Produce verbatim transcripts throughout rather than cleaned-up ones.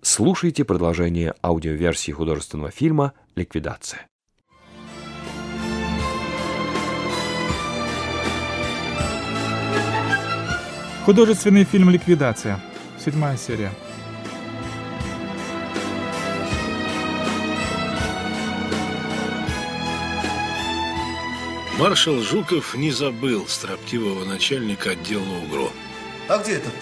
Слушайте продолжение аудиоверсии художественного фильма «Ликвидация». Художественный фильм «Ликвидация». Седьмая серия. Маршал Жуков не забыл строптивого начальника отдела УГРО. А где этот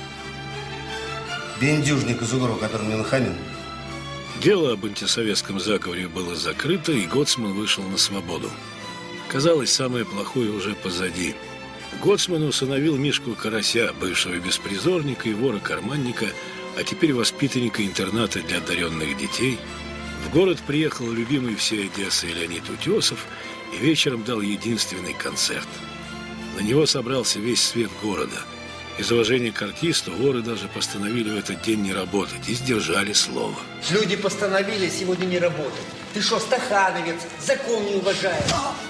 бендюжник из УГРО, который мне нахамил? Дело об антисоветском заговоре было закрыто, и Гоцман вышел на свободу. Казалось, самое плохое уже позади. Гоцман усыновил Мишку Карася, бывшего беспризорника и вора-карманника, а теперь воспитанника интерната для одаренных детей. В город приехал любимый всей Одессы Леонид Утесов и вечером дал единственный концерт. На него собрался весь свет города. Из уважения к артисту воры даже постановили в этот день не работать и сдержали слово. Люди постановили сегодня не работать. Ты что, стахановец, закон не уважаешь?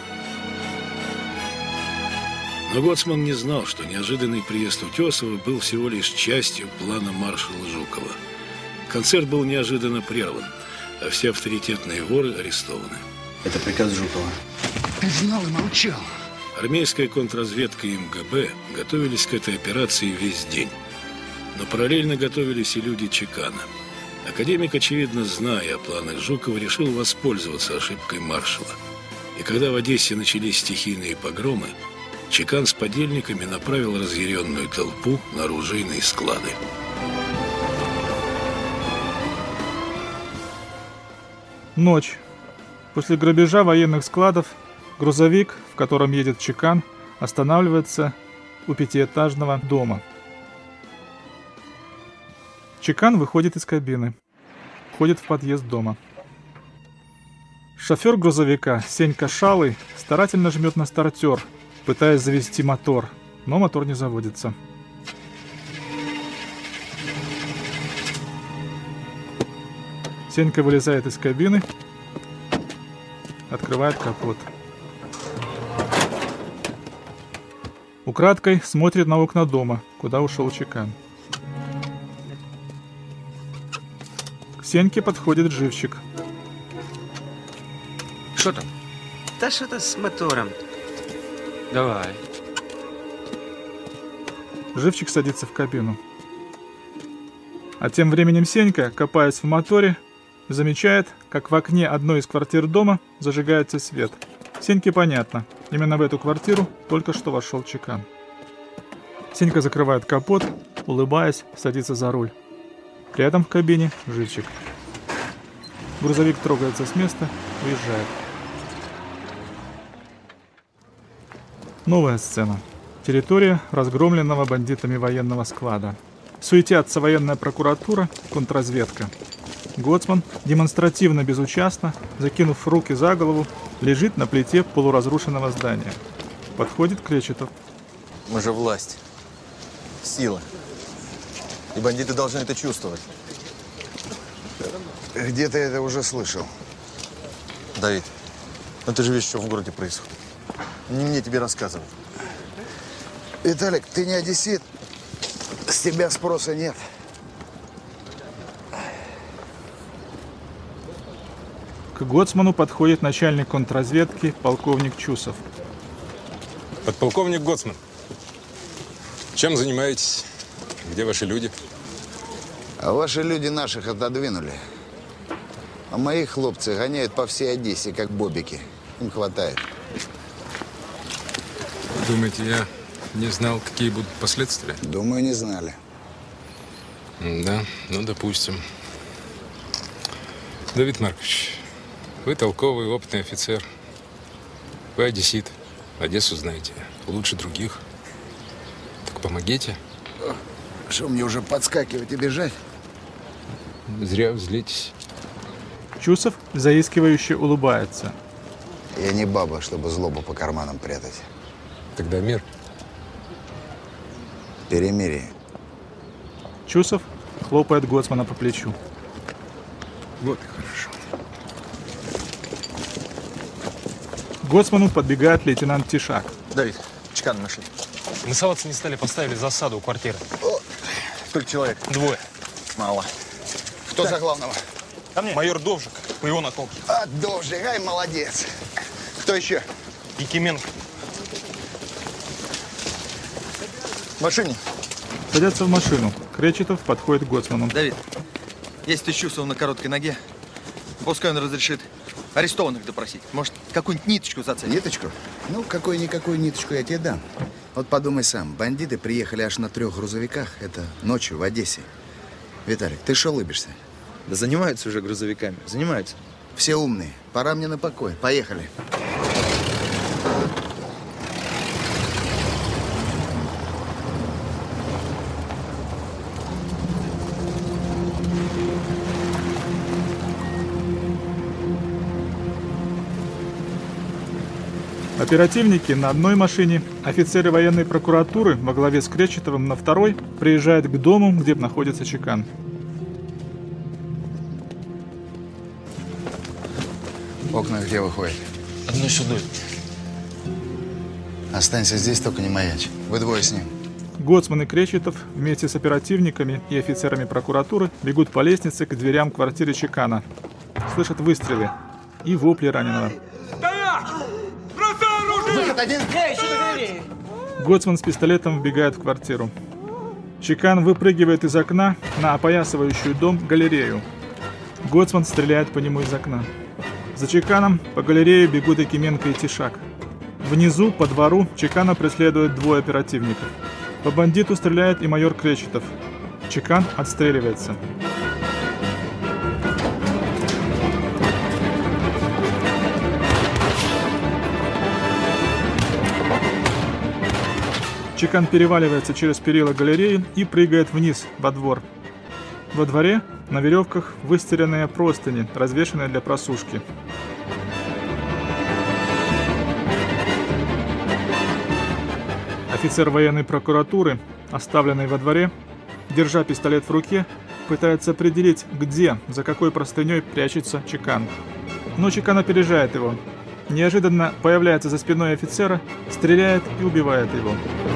Но Гоцман не знал, что неожиданный приезд Утесова был всего лишь частью плана маршала Жукова. Концерт был неожиданно прерван, а все авторитетные воры арестованы. Это приказ Жукова. Ты знал и молчал. Армейская контрразведка и МГБ готовились к этой операции весь день. Но параллельно готовились и люди Чекана. Академик, очевидно, зная о планах Жукова, решил воспользоваться ошибкой маршала. И когда в Одессе начались стихийные погромы, Чекан с подельниками направил разъяренную толпу на оружейные склады. Ночь. После грабежа военных складов грузовик, в котором едет Чекан, останавливается у пятиэтажного дома. Чекан выходит из кабины, входит в подъезд дома. Шофер грузовика, Сенька Шалый, старательно жмет на стартер, пытаясь завести мотор, но мотор не заводится. Сенька вылезает из кабины, открывает капот. Украдкой смотрит на окна дома, куда ушел Чекан. К Сеньке подходит Живчик. Что там? Да что-то с мотором. Давай. Живчик садится в кабину. А тем временем Сенька, копаясь в моторе, замечает, как в окне одной из квартир дома зажигается свет. Сеньке понятно, именно в эту квартиру только что вошел Чекан. Сенька закрывает капот, улыбаясь, садится за руль. Рядом в кабине Живчик. Грузовик трогается с места, уезжает. Новая сцена. Территория разгромленного бандитами военного склада. Суетятся военная прокуратура, контрразведка. Гоцман, демонстративно безучастно, закинув руки за голову, лежит на плите полуразрушенного здания. Подходит Кречетов. Мы же власть. Сила. И бандиты должны это чувствовать. Где-то я это уже слышал. Давид, ну ты же видишь, что в городе происходит. Не мне тебе рассказывать. Виталик, ты не одессит. С тебя спроса нет. К Гоцману подходит начальник контрразведки полковник Чусов. Подполковник Гоцман, чем занимаетесь? Где ваши люди? А ваши люди наших отодвинули. А мои хлопцы гоняют по всей Одессе, как бобики. Им хватает. Думаете, я не знал, какие будут последствия? Думаю, не знали. Да, ну, допустим. Давид Маркович, вы толковый, опытный офицер. Вы одессит. Одессу знаете лучше других. Так помогите. Что, мне уже подскакивать и бежать? Зря взлитесь. Чусов заискивающе улыбается. Я не баба, чтобы злобу по карманам прятать. Тогда мир. Перемирие. Чусов хлопает Гоцмана по плечу. Вот и хорошо. К Гоцману подбегает лейтенант Тишак. Давид, Чекана нашли. Мы соваться не стали, поставили засаду у квартиры. О, сколько человек? Двое. Мало. Кто за главного? Ко мне. Майор Довжик, по его наколке. А, Довжик, ай, молодец. Кто еще? Якименко. В машине. Садятся в машину. Кречетов подходит к Гоцману. Давид, если ты чувствовал на короткой ноге, пускай он разрешит арестованных допросить. Может, какую-нибудь ниточку зацепить? Ниточку? Ну, какую-никакую ниточку я тебе дам. Вот подумай сам, бандиты приехали аж на трех грузовиках. Это ночью в Одессе. Виталик, ты что улыбишься? Да занимаются уже грузовиками, занимаются. Все умные. Пора мне на покой. Поехали. Оперативники на одной машине, офицеры военной прокуратуры во главе с Кречетовым на второй приезжают к дому, где находится Чекан. Окна где выходят? Одно сюда. Останься здесь, только не маячь. Вы двое с ним. Гоцман и Кречетов вместе с оперативниками и офицерами прокуратуры бегут по лестнице к дверям квартиры Чекана. Слышат выстрелы и вопли раненого. Выход один. Гоцман с пистолетом вбегает в квартиру. Чекан выпрыгивает из окна на опоясывающую дом галерею. Гоцман стреляет по нему из окна. За Чеканом по галерее бегут Якименко и Тишак. Внизу, по двору, Чекана преследуют двое оперативников. По бандиту стреляет и майор Кречетов. Чекан отстреливается. Чекан переваливается через перила галереи и прыгает вниз, во двор. Во дворе на веревках выстеранные простыни, развешанные для просушки. Офицер военной прокуратуры, оставленный во дворе, держа пистолет в руке, пытается определить, где, за какой простыней прячется Чекан. Но Чекан опережает его. Неожиданно появляется за спиной офицера, стреляет и убивает его.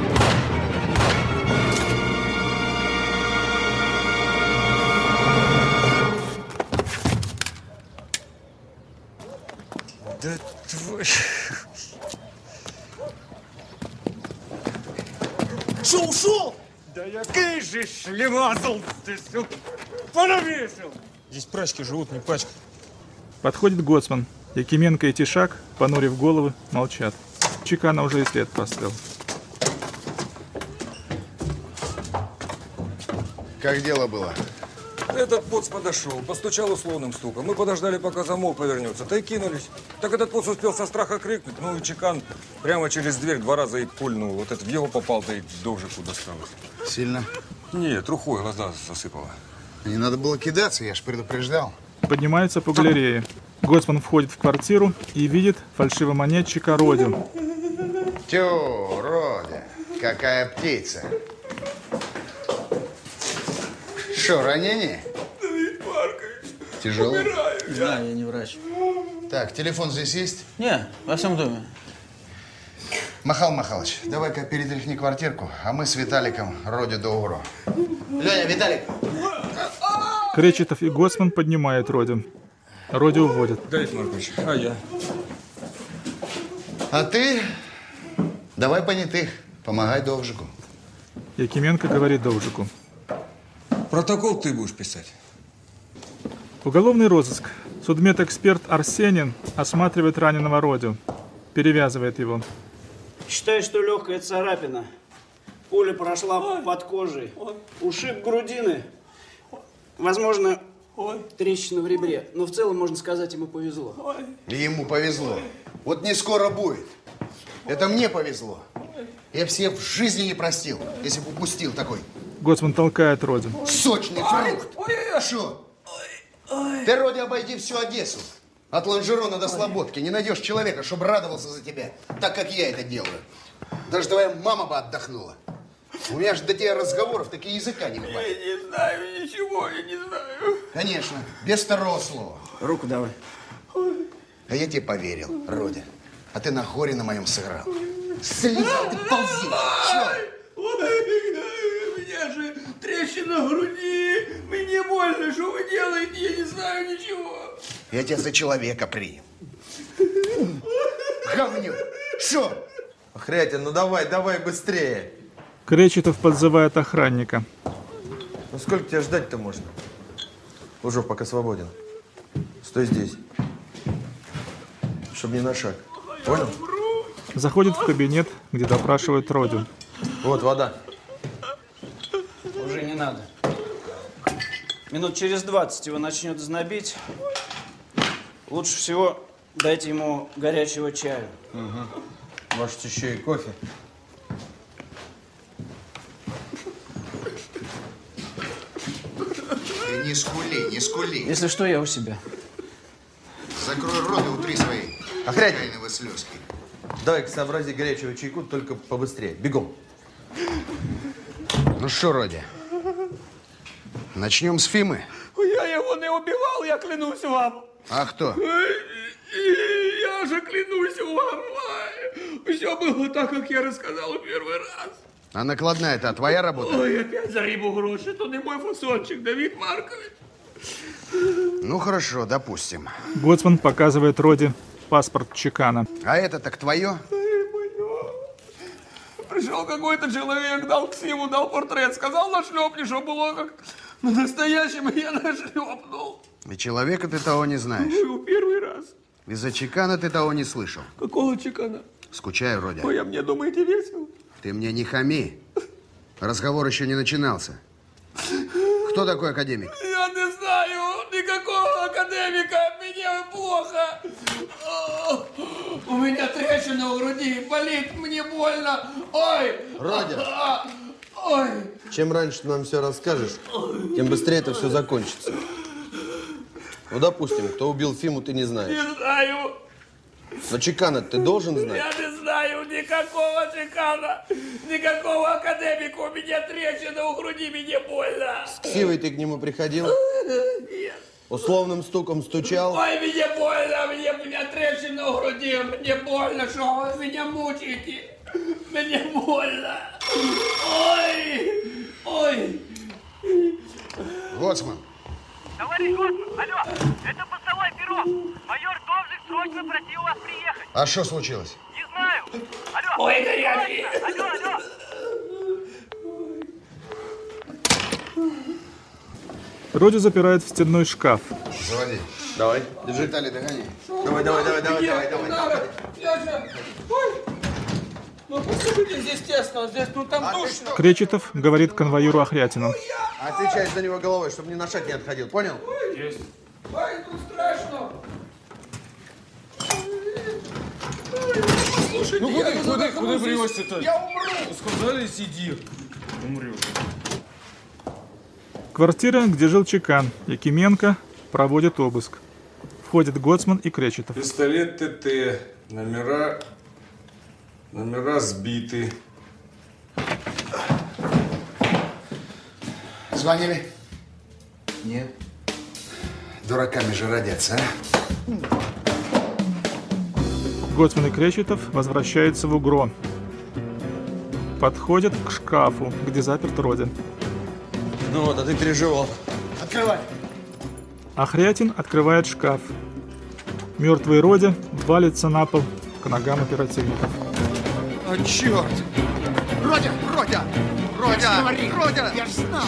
Да твой... Что, ушел? Да я же шлемазал, ты что, понавесил. Здесь прачки живут, не пачка. Подходит Гоцман. Якименко и Тишак, понурив головы, молчат. Чекана уже и след прострел. Как дело было? Этот поц подошел, постучал условным стуком. Мы подождали, пока замок повернется. Да и кинулись. Так этот поц успел со страха крикнуть. Ну и Чекан прямо через дверь два раза и пульнул. Вот этот в его попал, да и Довжику досталось. Сильно? Нет, рухой глаза засыпало. Не надо было кидаться, я ж предупреждал. Поднимается по галерее. Гоцман входит в квартиру и видит фальшивомонетчика Родю. Тю, Родя, какая птица. Что, ранение? Давид Маркович, Тяжело? умираю. Не знаю, я не врач. Так, телефон здесь есть? Не, во всем доме. Махал Махалыч, давай-ка перетряхни квартирку, а мы с Виталиком Родю до угро. Леня, Виталик! Кречетов и Гоцман поднимают Родю. Родю уводят. Давид Маркович, а я? А ты давай понятых, помогай Довжику. Якименко говорит Довжику. Протокол ты будешь писать. Уголовный розыск. Судмедэксперт Арсенин осматривает раненого Родю. Перевязывает его. Считай, что легкая царапина. Пуля прошла под кожей. Ушиб грудины. Возможно, трещина в ребре. Но в целом, можно сказать, ему повезло. И ему повезло. Вот не скоро будет. Это мне повезло. Я все в жизни не простил, если бы упустил такой. Гоцман толкает Родю. Сочный фрукт. Что? Ты, Родя, обойди всю Одессу. От Лонжерона до Слободки. Не найдешь человека, чтобы радовался за тебя, так как я это делаю. Даже твоя мама бы отдохнула. У меня же до тебя разговоров такие языка не бывает. Я не знаю ничего, я не знаю. Конечно, без второго слова. Руку давай. А я тебе поверил, Родя. А ты на горе на моем сыграл. Слизал ты ползешь. Ой, у меня же трещина в груди. Меня мне больно, что вы делаете, я не знаю ничего. Я тебя за человека принял. Говнюк. Что? Хрятин, ну давай, давай быстрее. Кречетов подзывает охранника. Ну сколько тебя ждать-то можно? Лужов пока свободен. Стой здесь. Чтоб не на шаг. Понял? Заходит в кабинет, где допрашивают Родю. Вот вода. Уже не надо. Минут через двадцать его начнет знобить. Лучше всего дайте ему горячего чаю. Угу. Может, еще и кофе? Ты не скули, не скули. Если что, я у себя. Закрой рот и утри свои Охрянник. слезки. Давай-ка сообрази горячего чайку, только побыстрее. Бегом. Ну что, Родя, начнем с Фимы. Я его не убивал, я клянусь вам. А кто? Я же клянусь вам. Все было так, как я рассказал в первый раз. А накладная это твоя работа? Ой, опять за рыбу гроши. Это не мой фасончик, Давид Маркович. Ну хорошо, допустим. Гоцман показывает Роде паспорт Чекана. А это так твое? Пришел какой-то человек, дал ксиву, дал портрет, сказал, нашлепни, что было как настоящим, и я нашлепнул. И человека ты того не знаешь. Ну, первый раз. Из-за Чекана ты того не слышал. Какого Чекана? Скучаю, Родя. Ой, а мне, думаете, весело? Ты мне не хами. Разговор еще не начинался. Кто такой академик? Я не знаю никакого академика, мне плохо. У меня трещина в груди, болит, мне больно. Ой! Родя! Ой! Чем раньше ты нам все расскажешь, тем быстрее это все закончится. Ну, допустим, кто убил Фиму, ты не знаешь. Не знаю. Но Чекана ты должен знать. Я не знаю никакого Чекана, никакого академика. У меня трещина в груди, мне больно. С ксивой ты к нему приходил? Нет. Условным стуком стучал? Ой, мне больно, мне, у меня трещина в груди, мне больно, что вы меня мучаете. Мне больно. Ой, ой. Гоцман. Товарищ Гоцман, алло, это постовой бюро. Майор Довжик срочно просил вас приехать. А что случилось? Не знаю. Алло. Ой, горячий. Алло, алло. Родю запирают в стенной шкаф. Заводи. Давай, держи. Виталий, догони. Давай, давай, давай, давай, давай, давай. давай. Я же... Ой. Ну, послушайте, здесь тесно, здесь, ну, там душно. Кречетов говорит конвоиру Охрятину. Отвечай за него головой, чтобы ни на шаг не отходил, понял? Есть. Ой, тут страшно. Слушайте, Ну куда, куда, куда привозите-то? Я умру. Сказали, сиди. Умрешь. Квартира, где жил Чекан. Якименко проводит обыск. Входят Гоцман и Кречетов. Пистолет ТТ. Номера... Номера сбиты. Звонили? Нет. Дураками же родятся, а? Гоцман и Кречетов возвращаются в УГРО. Подходят к шкафу, где заперт Родя. Ну вот, а ты переживал. Открывай. Охрятин открывает шкаф. Мертвый Родя валится на пол к ногам оперативников. О, черт! Родя, Родя! Родя! Говори. Родя! Я ж знал!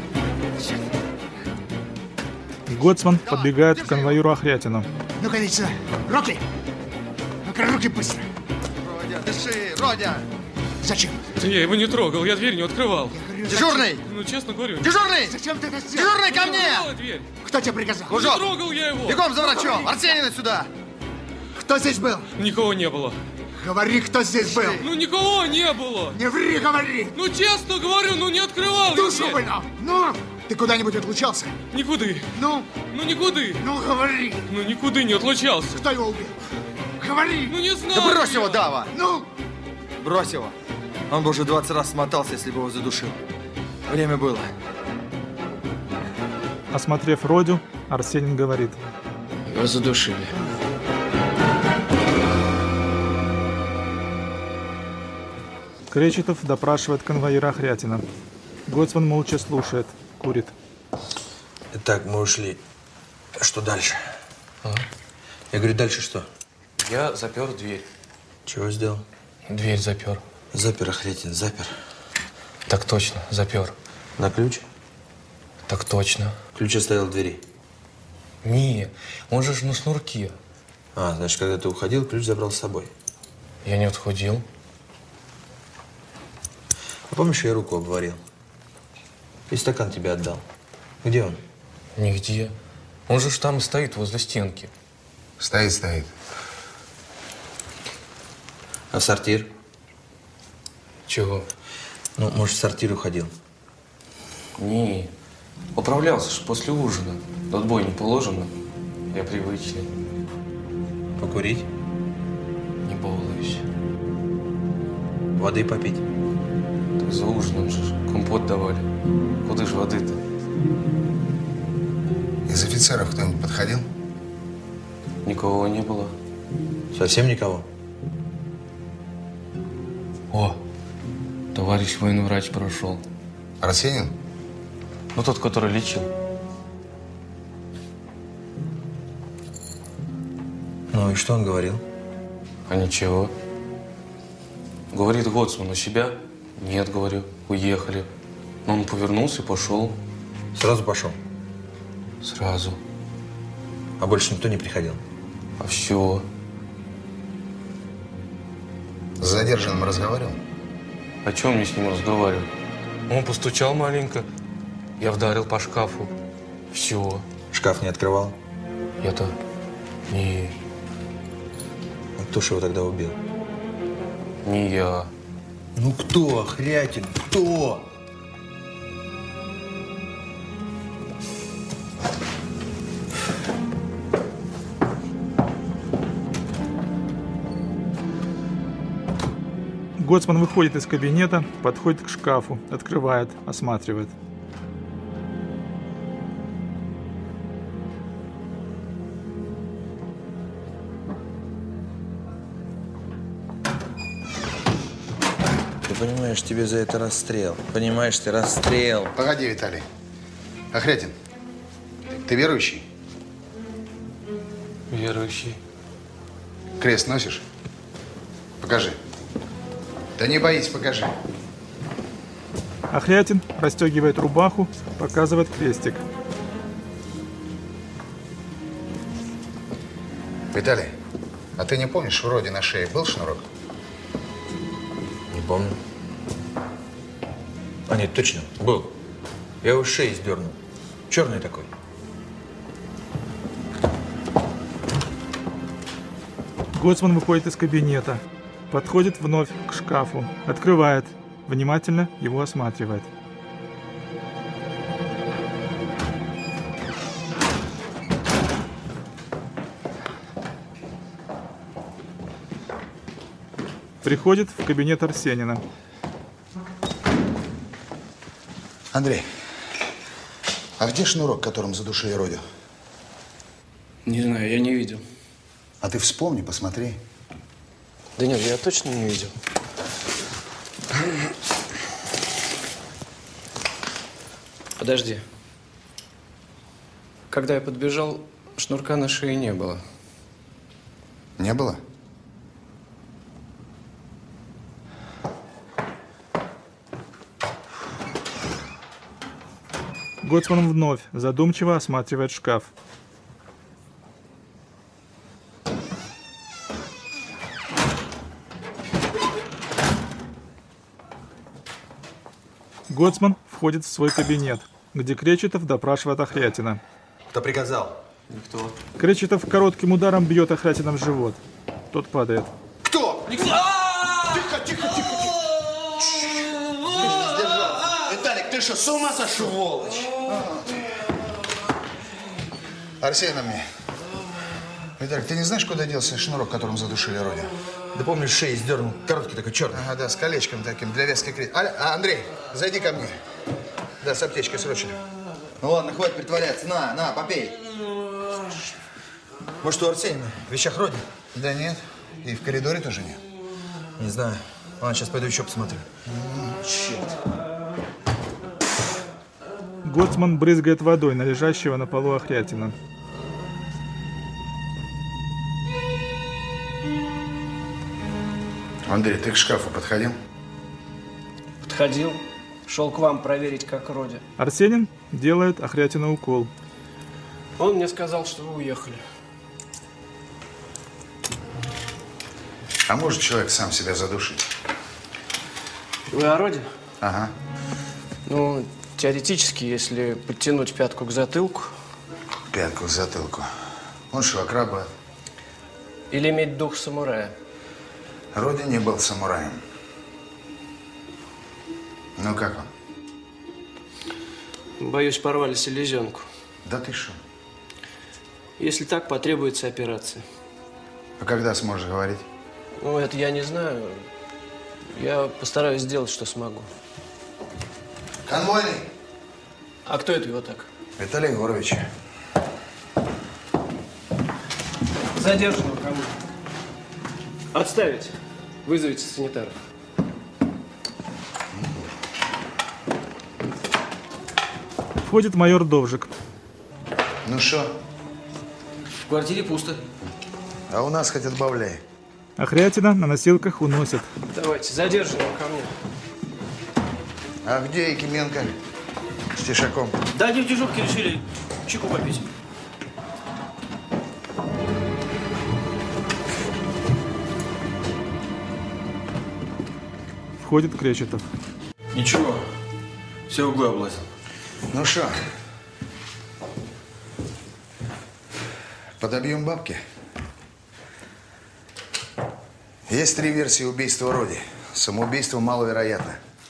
Гоцман подбегает к конвоиру Охрятину. Ну-ка, иди сюда. Руки! Ну-ка, руки быстро. Родя, дыши! Родя! Зачем? Я его не трогал, я дверь не открывал. Дежурный! Ну, честно говорю. Дежурный! Зачем ты это сделал? Дежурный, ко мне! Дверь. Кто тебе приказал? Лужок! Не трогал я его. Бегом за врачом! Арсенина сюда! Кто здесь был? Никого не было. Говори, кто здесь был. Ну, никого не было. Не ври, говори. Ну, честно говорю, ну, не открывал я Душу дверь. вынул. Ну, ты куда-нибудь отлучался? Никуда. Ну? Ну, никуда. Ну, говори. Ну, никуда не отлучался. Кто его убил? Говори. Ну, не знаю. Да брось я. его, Дава! Ну? Брось его. Он бы уже двадцать раз смотался, если бы его задушил. Время было. Осмотрев Родю, Арсенин говорит. Его задушили. Кречетов допрашивает конвоира Охрятина. Гоцман молча слушает, курит. Итак, мы ушли. Что дальше? А? Я говорю, дальше что? Я запер дверь. Чего сделал? Дверь запер. Запер, Охрятин, запер. Так точно, запер. На ключ? Так точно. Ключ оставил в двери? Не, он же ж на шнурке. А, значит, когда ты уходил, ключ забрал с собой. Я не отходил. А помнишь, я руку обварил? И стакан тебе отдал. Где он? Нигде. Он же ж там стоит возле стенки. Стоит, стоит. А в сортир? Чего? Ну, может, в сортир уходил? Не, управлялся ж после ужина. Отбой не положено. Я привычный. Покурить? Не балуюсь. Воды попить? Так за ужином же компот давали. Куда же воды-то? Из офицеров кто-нибудь подходил? Никого не было. Совсем никого? О, товарищ военврач прошел. Арсенин? Ну, тот, который лечил. Ну и что он говорил? А ничего. Говорит Гоцман, у себя? Нет, говорю, уехали. Но он повернулся и пошел. Сразу пошел? Сразу. А больше никто не приходил? А все. С задержанным разговаривал? О чем мне с ним разговаривать? Он постучал маленько. Я вдарил по шкафу. Все. Шкаф не открывал? Я-то не... А кто ж его тогда убил? Не я. Ну кто, Охрятин, кто? Гоцман выходит из кабинета, подходит к шкафу, открывает, осматривает. Ты понимаешь, тебе за это расстрел. Понимаешь, ты расстрел. Погоди, Виталий. Охрятин, ты верующий? Верующий. Крест носишь? Покажи. Да не боись, покажи. Охрятин расстегивает рубаху, показывает крестик. Виталий, а ты не помнишь, вроде на шее был шнурок? Не помню. А нет, точно, был. Я его с шеи сдернул. Черный такой. Гоцман выходит из кабинета, подходит вновь к шкафу, открывает, внимательно его осматривает. Приходит в кабинет Арсенина. Андрей, а где шнурок, которым задушили Родю? Не знаю, я не видел. А ты вспомни, посмотри. Да нет, я точно не видел. Подожди. Когда я подбежал, шнурка на шее не было. Не было? Гоцман вновь задумчиво осматривает шкаф. Гоцман входит в свой кабинет, где Кречетов допрашивает Охрятина. Кто приказал? Никто. Кречетов коротким ударом бьет Охрятина в живот. Тот падает. Кто? Никто! Тихо, тихо, тихо, тихо. Виталик, ты что, с ума сошел? Сволочь. Арсений мне. Виталик, ты не знаешь, куда делся шнурок, которым задушили Родю? Да помню, с шеи сдернул. Короткий такой, черный. Ага, да, с колечком таким, для вязки крестик. А, Андрей, зайди ко мне. Да, с аптечкой срочно. Ну ладно, хватит притворяться. На, на, попей. Может, у Арсения в вещах Роди? Да нет. И в коридоре тоже нет. Не знаю. Ладно, сейчас пойду еще посмотрю. Черт. Гоцман брызгает водой на лежащего на полу Охрятина. Андрей, ты к шкафу подходил? Подходил. Шел к вам проверить, как Родя. Арсенин делает Охрятину укол. Он мне сказал, что вы уехали. А может человек сам себя задушить? Вы о Роде? Ага. Ну, теоретически, если подтянуть пятку к затылку. Пятку к затылку. Он что, акраба? Или иметь дух самурая. Роди не был самураем. Ну как он? Боюсь, порвали селезенку. Да ты что? Если так, потребуется операция. А когда сможешь говорить? Ну, это я не знаю. Я постараюсь сделать, что смогу. Конвойный! А кто это его так? Виталий Егорович. Задержанного кому? Отставить. Вызовите санитаров. Входит майор Довжик. Ну что? В квартире пусто. А у нас хоть отбавляй. Охрятина на носилках уносят. Давайте, задержанного ко мне. А где Якименко? С Тишаком. Да, они в дежурке решили чайку попить. Входит Кречетов. Ничего, все углы облазил. Ну что? Подобьем бабки? Есть три версии убийства Роди. Самоубийство маловероятно.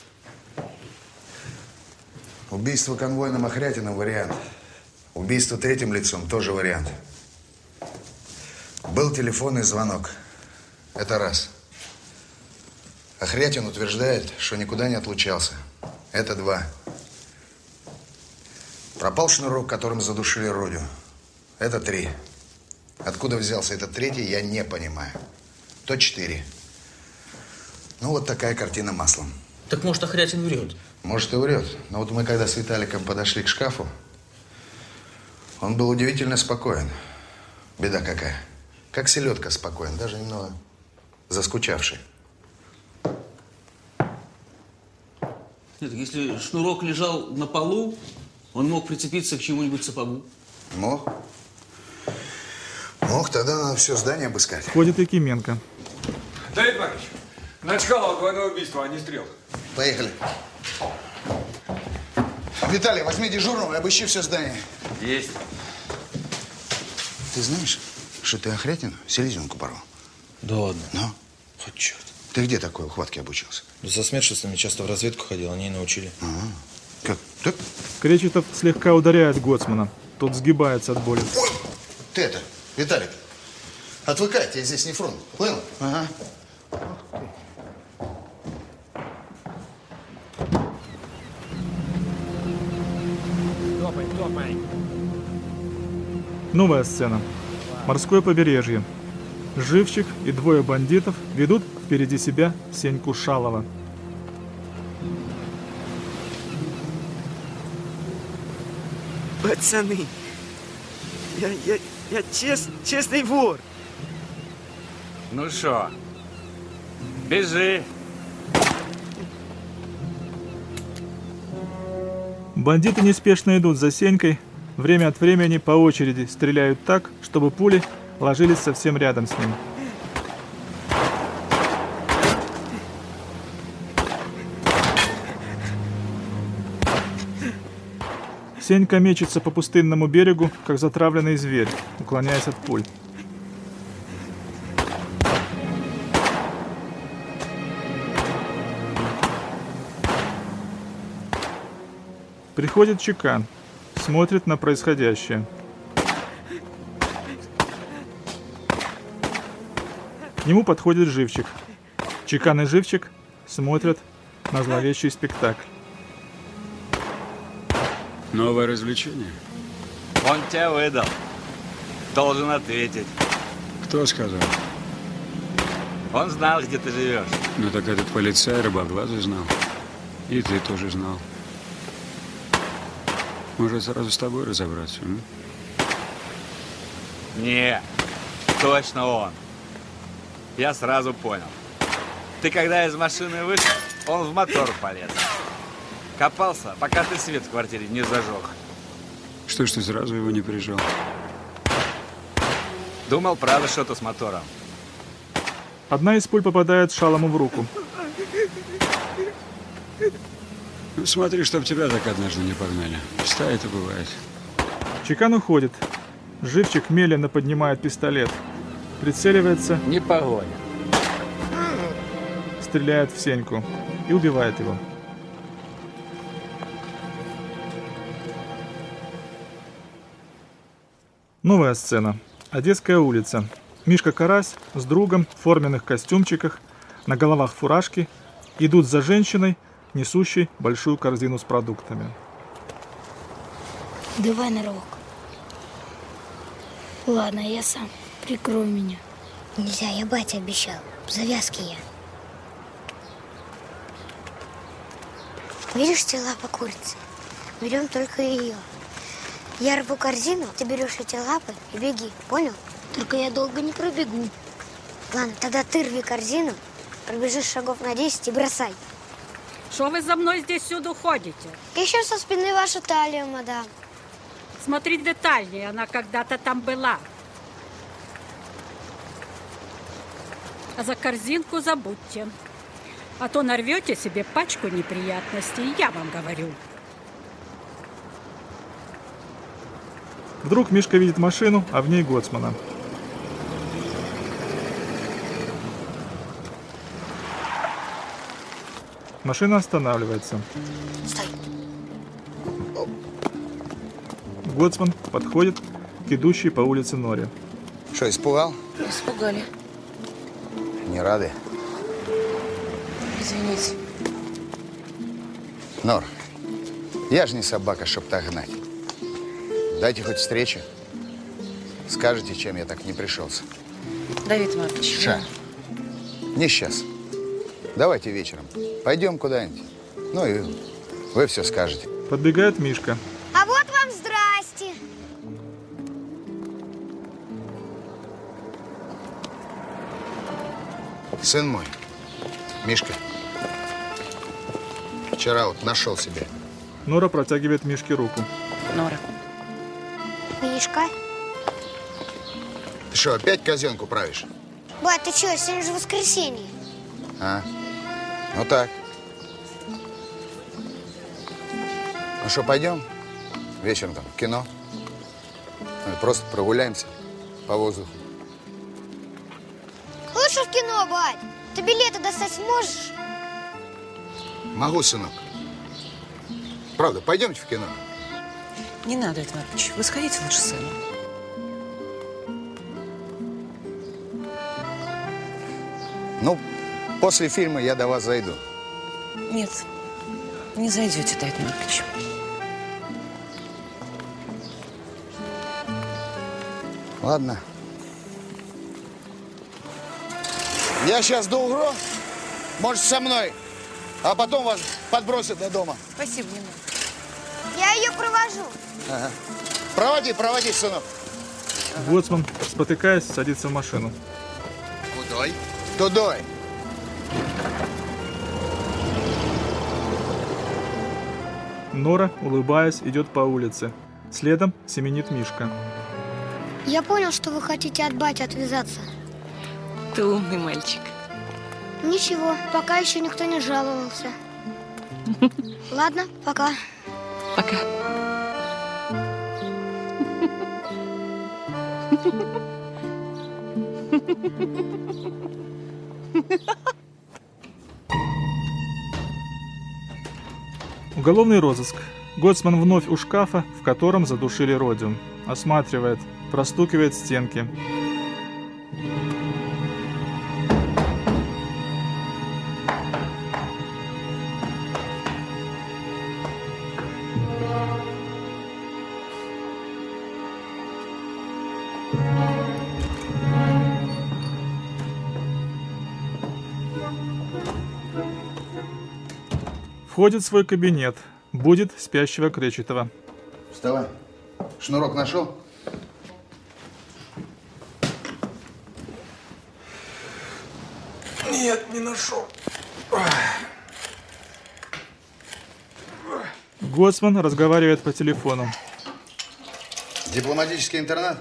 Убийство конвойным Охрятиным – вариант. Убийство третьим лицом – тоже вариант. Был телефонный звонок. Это раз. Охрятин утверждает, что никуда не отлучался. Это два. Пропал шнурок, которым задушили Родю. Это три. Откуда взялся этот третий, я не понимаю. То четыре. Ну, вот такая картина маслом. Так может, Охрятин врет? Может, и врет. Но вот мы, когда с Виталиком подошли к шкафу, он был удивительно спокоен. Беда какая. Как селедка спокоен, даже немного заскучавший. Нет, если шнурок лежал на полу, он мог прицепиться к чему-нибудь сапогу. Мог. Мог, тогда надо все здание обыскать. Входит Якименко. Давид Маркович, на Чкалова двойное убийство, а не стрел. Поехали. Виталий, возьми дежурного и обыщи все здание. Есть. Ты знаешь, что ты Охрятину селезенку порвал? Да ладно. Ну? Вот черт. Ты где такой ухватке обучился? Ну, со смершицами часто в разведку ходил, они и научили. Ага. Как? Так? Кречетов слегка ударяет Гоцмана. Тот сгибается от боли. Ой! Ты это, Виталик, отвыкай, тебе здесь не фронт. Понял? Ага. Топай, топай. Новая сцена. Морское побережье. Живчик и двое бандитов ведут впереди себя Сеньку Шалова. Пацаны, я, я, я чест, честный вор. Ну что, бежи. Бандиты неспешно идут за Сенькой. Время от времени по очереди стреляют так, чтобы пули ложились совсем рядом с ним. Сенька мечется по пустынному берегу, как затравленный зверь, уклоняясь от пуль. Приходит Чекан, смотрит на происходящее. К нему подходит Живчик. Чекан и Живчик смотрят на зловещий спектакль. Новое развлечение? Он тебя выдал. Должен ответить. Кто сказал? Он знал, где ты живешь. Ну так этот полицай рыбоглазый знал. И ты тоже знал. Может, сразу с тобой разобраться, м? Не, точно он. Я сразу понял. Ты когда из машины вышел, он в мотор полез. Копался, пока ты свет в квартире не зажег. Что ж ты сразу его не прижал? Думал, правда, что-то с мотором. Одна из пуль попадает Шалому в руку. Ну, смотри, чтоб тебя так однажды не погнали. В стае это бывает. Чекан уходит. Живчик медленно поднимает пистолет. Прицеливается. Не погоня. Стреляет в Сеньку и убивает его. Новая сцена. Одесская улица. Мишка Карась с другом в форменных костюмчиках, на головах фуражки, идут за женщиной, несущей большую корзину с продуктами. Давай на рывок. Ладно, я сам. Прикрой меня. Нельзя, я батя обещал. Завязки я. Видишь, эти лапы курицы? Берем только ее. Я рву корзину, ты берешь эти лапы и беги, понял? Только я долго не пробегу. Ладно, тогда ты рви корзину, пробежишь шагов на десять и бросай. Что вы за мной здесь всюду ходите? Еще со спины вашу талию, мадам. Смотри детальнее, она когда-то там была. А за корзинку забудьте. А то нарвете себе пачку неприятностей, я вам говорю. Вдруг Мишка видит машину, а в ней Гоцмана. Машина останавливается. Стой. Гоцман подходит к идущей по улице Норе. Что, испугал? Испугали. Не рады? Извините. Нор, я же не собака, чтоб так гнать. Дайте хоть встречу. Скажете, чем я так не пришелся. Давид Маркович. Ша, не сейчас. Давайте вечером. Пойдем куда-нибудь. Ну и вы все скажете. Подбегает Мишка. А вот вам здрасте. Сын мой, Мишка, вчера вот нашел себе. Нора протягивает Мишке руку. Нора. Мишка? Ты что, опять казенку правишь? Бать, ты что, сегодня же воскресенье. А? Ну так. Ну что, пойдем? Вечером там в кино. Ну, просто прогуляемся по воздуху. Лучше в кино, бать. Ты билеты достать сможешь? Могу, сынок. Правда, пойдемте в кино. Не надо, Давид Маркович. Вы сходите лучше с сыном. Ну, после фильма я до вас зайду. Нет, не зайдете, Давид Маркович. Ладно. Я сейчас до УГРО. Можете со мной. А потом вас подбросят до дома. Спасибо, не надо. Я ее провожу. Ага. Проводи, проводи, сынок. Гоцман, спотыкаясь, садится в машину. Кудой? Тудой. Нора, улыбаясь, идет по улице. Следом семенит Мишка. Я понял, что вы хотите от бати отвязаться. Ты умный мальчик. Ничего, пока еще никто не жаловался. Ладно, пока. Пока. Уголовный розыск. Гоцман вновь у шкафа, в котором задушили Родю. Осматривает, простукивает стенки. Входит в свой кабинет, будет спящего Кречетова. Вставай. Шнурок нашел? Нет, не нашел. Гоцман разговаривает по телефону. Дипломатический интернат?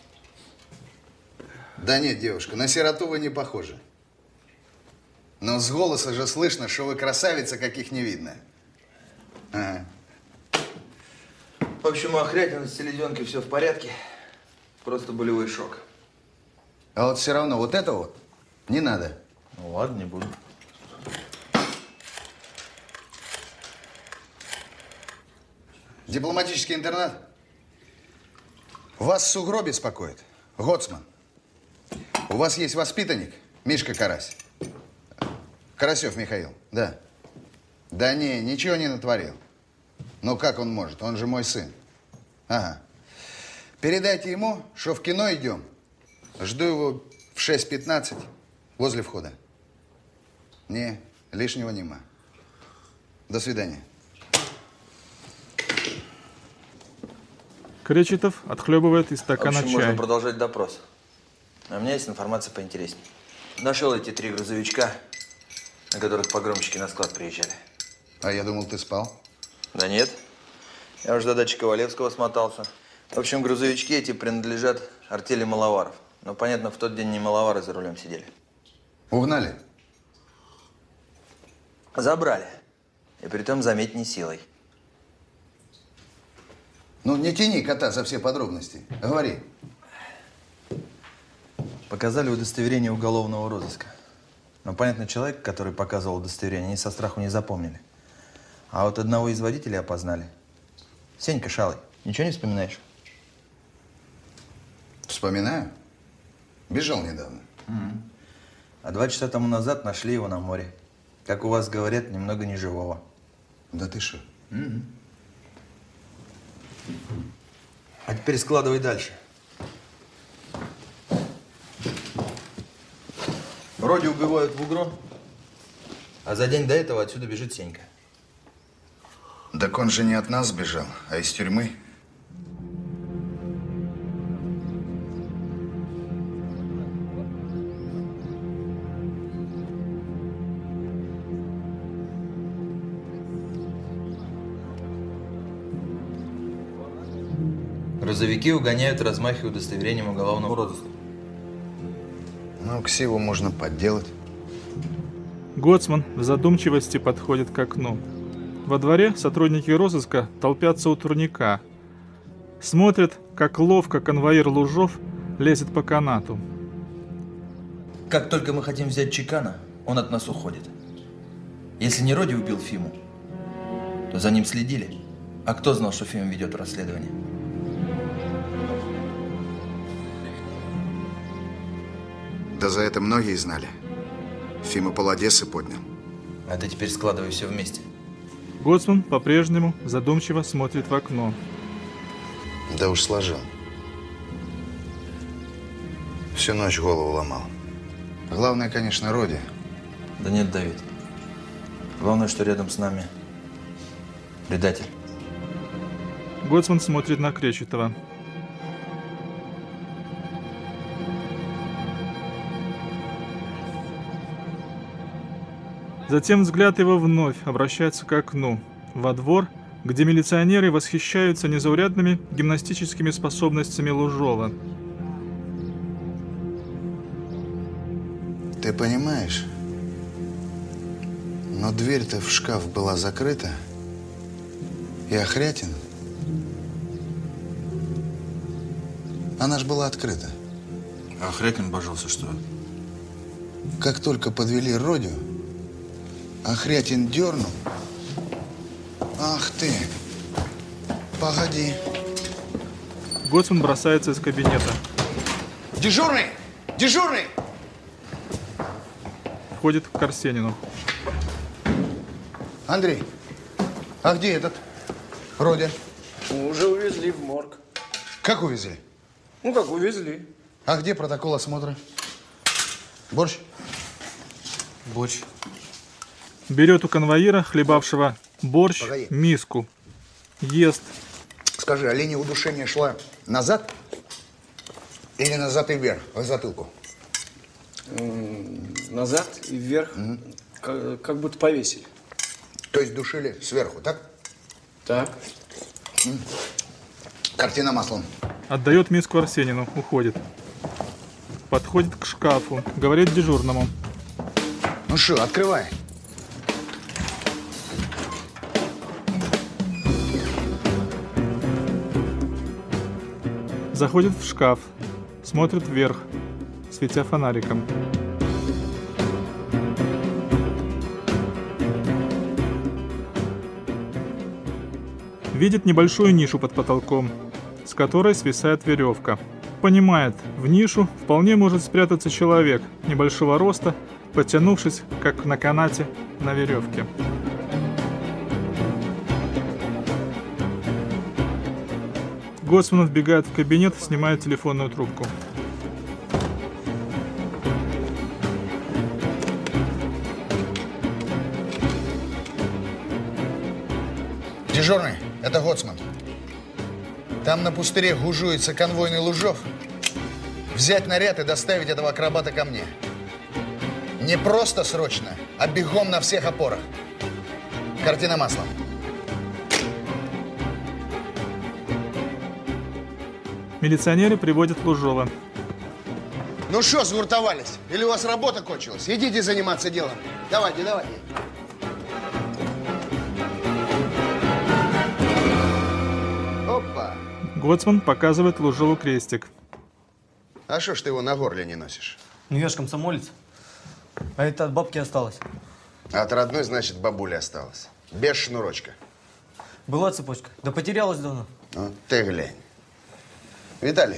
Да нет, девушка, на сироту вы не похожи. Но с голоса же слышно, что вы красавица, каких не видно. Ага. В общем, у Охрятина с селезенкой все в порядке. Просто болевой шок. А вот все равно вот это вот не надо. Ну ладно, не буду. Дипломатический интернат? Вас Сугро беспокоит? Гоцман. У вас есть воспитанник? Мишка Карась. Карасев Михаил, да. Да не, ничего не натворил. Ну как он может? Он же мой сын. Ага. Передайте ему, что в кино идем. Жду его в шесть пятнадцать возле входа. Не, лишнего нема. До свидания. Кречетов отхлебывает из стакана В общем, чая. можно продолжать допрос. А у меня есть информация поинтереснее. Нашел эти три грузовичка, на которых погромщики на склад приезжали. А я думал, ты спал. Да нет. Я уже до дачи Ковалевского смотался. В общем, грузовички эти принадлежат артели маловаров. Но, понятно, в тот день не маловары за рулем сидели. Угнали? Забрали. И притом, заметь, не силой. Ну, не тяни кота за все подробности. Говори. Показали удостоверение уголовного розыска. Но, понятно, человек, который показывал удостоверение, они со страху не запомнили. А вот одного из водителей опознали. Сенька Шалый. Ничего не вспоминаешь? Вспоминаю. Бежал недавно. Mm-hmm. А два часа тому назад нашли его на море. Как у вас говорят, немного неживого. Да ты что? Mm-hmm. А теперь складывай дальше. Вроде убивают в Угро, а за день до этого отсюда бежит Сенька. Так он же не от нас сбежал, а из тюрьмы. Грузовики угоняют, размахивая удостоверением уголовного розыска. Ну, ксиву можно подделать. Гоцман в задумчивости подходит к окну. Во дворе сотрудники розыска толпятся у турника. Смотрят, как ловко конвоир Лужов лезет по канату. Как только мы хотим взять Чекана, он от нас уходит. Если не Роди убил Фиму, то за ним следили. А кто знал, что Фима ведет расследование? Да за это многие знали. Фима пол Одессы поднял. А ты теперь складывай все вместе. Гоцман по-прежнему задумчиво смотрит в окно. Да уж сложил. Всю ночь голову ломал. Главное, конечно, Роди. Да нет, Давид. Главное, что рядом с нами предатель. Гоцман смотрит на Кречетова. Затем взгляд его вновь обращается к окну, во двор, где милиционеры восхищаются незаурядными гимнастическими способностями Лужова. Ты понимаешь, но дверь-то в шкаф была закрыта, и Охрятин, она ж была открыта. А Охрятин божился, что? Как только подвели Родю, Охрятин дернул. Ах ты, погоди. Гоцман бросается из кабинета. Дежурный! Дежурный! Входит к Арсенину. Андрей, а где этот Родя? Уже увезли в морг. Как увезли? Ну, как увезли. А где протокол осмотра? Борщ? Борщ. Берет у конвоира, хлебавшего борщ, Погоди. миску. Ест. Скажи, а линия удушения шла назад или назад и вверх, к затылку? Назад и вверх, как, как будто повесили. То есть душили сверху, так? Так. М. Картина маслом. Отдает миску Арсенину, уходит. Подходит к шкафу, говорит дежурному. Ну что, открывай. Заходит в шкаф, смотрит вверх, светя фонариком. Видит небольшую нишу под потолком, с которой свисает веревка. Понимает, в нишу вполне может спрятаться человек небольшого роста, подтянувшись, как на канате, на веревке. Гоцман вбегает в кабинет, снимает телефонную трубку. Дежурный, это Гоцман. Там на пустыре гужуется конвойный Лужов. Взять наряд и доставить этого акробата ко мне. Не просто срочно, а бегом на всех опорах. Картина маслом. Милиционеры приводят Лужова. Ну что, сгуртовались? Или у вас работа кончилась? Идите заниматься делом. Давайте, давайте. Опа. Гоцман показывает Лужову крестик. А что ж ты его на горле не носишь? Ну я ж комсомолец. А это от бабки осталось. От родной, значит, бабуля осталась. Без шнурочка. Была цепочка. Да потерялась давно. Ну, ты глянь. Виталий,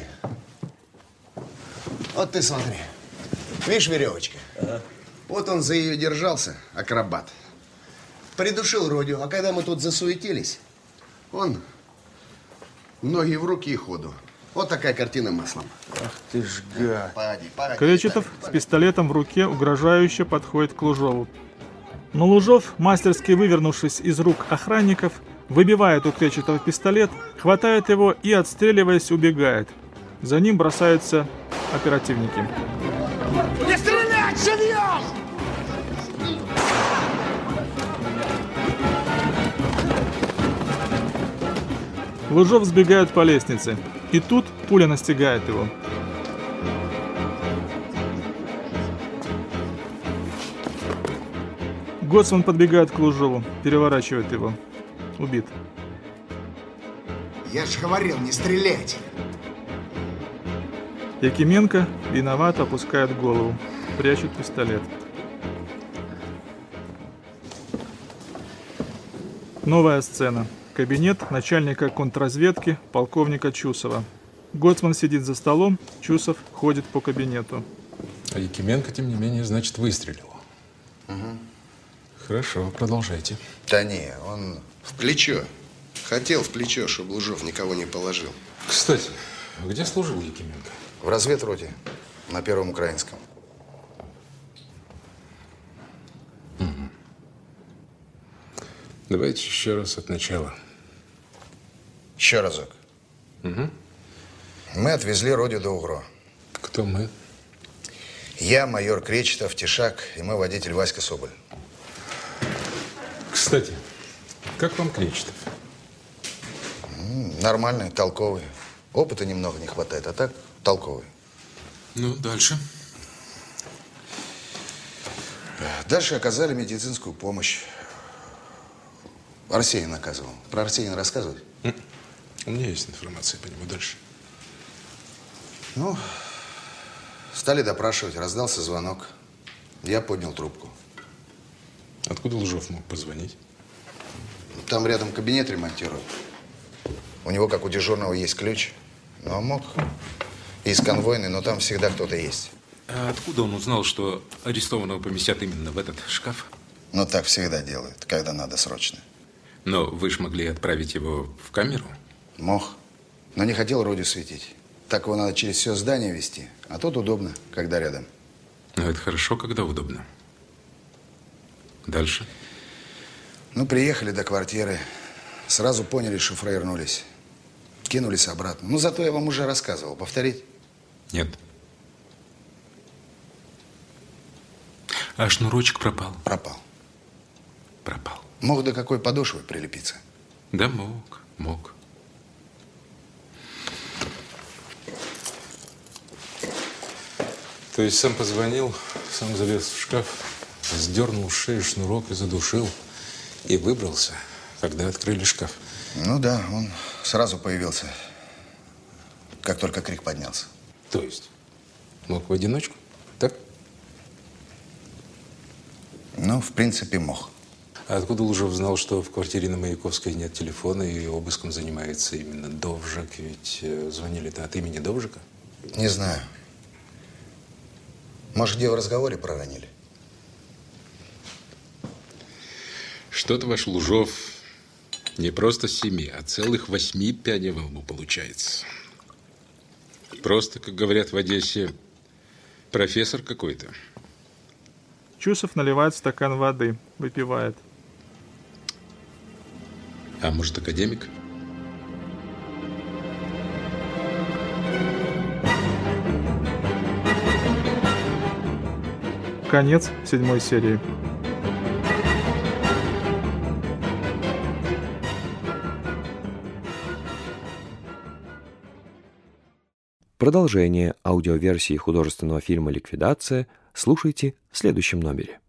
вот ты смотри. Видишь веревочка? Ага. Вот он за ее держался, акробат. Придушил Родю, а когда мы тут засуетились, он ноги в руки и ходу. Вот такая картина маслом. Ах ты ж гад. Погоди, погоди. Кречетов с пистолетом в руке угрожающе подходит к Лужову. Но Лужов, мастерски вывернувшись из рук охранников, выбивает у Кречетова пистолет, хватает его и, отстреливаясь, убегает. За ним бросаются оперативники. Не стрелять, живьем! Лужов сбегает по лестнице, и тут пуля настигает его. Гоцман подбегает к Лужову, переворачивает его. Убит. Я же говорил, не стрелять. Якименко виновато опускает голову, прячет пистолет. Новая сцена. Кабинет начальника контрразведки полковника Чусова. Гоцман сидит за столом, Чусов ходит по кабинету. А Якименко, тем не менее, значит, выстрелил. Угу. Хорошо, продолжайте. Да не, он в плечо. Хотел в плечо, чтобы Лужов никого не положил. Кстати, где служил Якименко? В разведроте, на Первом Украинском. Угу. Давайте еще раз от начала. Еще разок. Угу. Мы отвезли Родю до УГРО. Кто мы? Я, майор Кречетов, Тишак и мой водитель Васька Соболь. Кстати, как вам Кречетов? Нормальный, толковый. Опыта немного не хватает, а так толковый. Ну, дальше. Дальше оказали медицинскую помощь. Арсенин оказывал. Про Арсенина рассказывать? У меня есть информация по нему. Дальше. Ну, стали допрашивать. Раздался звонок. Я поднял трубку. Откуда Лужов мог позвонить? Там рядом кабинет ремонтируют. У него, как у дежурного, есть ключ. Ну, мог из конвойной, но там всегда кто-то есть. А откуда он узнал, что арестованного поместят именно в этот шкаф? Ну, так всегда делают, когда надо срочно. Но вы ж могли отправить его в камеру? Мог. Но не хотел Родю светить. Так его надо через все здание вести. А тут удобно, когда рядом. Ну, это хорошо, когда удобно. Дальше? Ну, приехали до квартиры. Сразу поняли, что фраернулись. кинулись обратно. Ну, зато я вам уже рассказывал. Повторить? Нет. А шнурочек пропал? Пропал. Пропал. Мог до какой подошвы прилепиться? Да мог, мог. То есть сам позвонил, сам залез в шкаф, сдернул с шеи шнурок и задушил. И выбрался, когда открыли шкаф. Ну да, он сразу появился, как только крик поднялся. То есть? Мог в одиночку? Так? Ну, в принципе, мог. А откуда Лужов знал, что в квартире на Маяковской нет телефона и обыском занимается именно Довжик? Ведь звонили-то от имени Довжика? Не знаю. Может, где в разговоре проронили? Что-то ваш Лужов не просто семи, а целых восьми пядей во лбу получается. Просто, как говорят в Одессе, профессор какой-то. Чусов наливает стакан воды, выпивает. А может, академик? Конец седьмой серии. Продолжение аудиоверсии художественного фильма «Ликвидация» слушайте в следующем номере.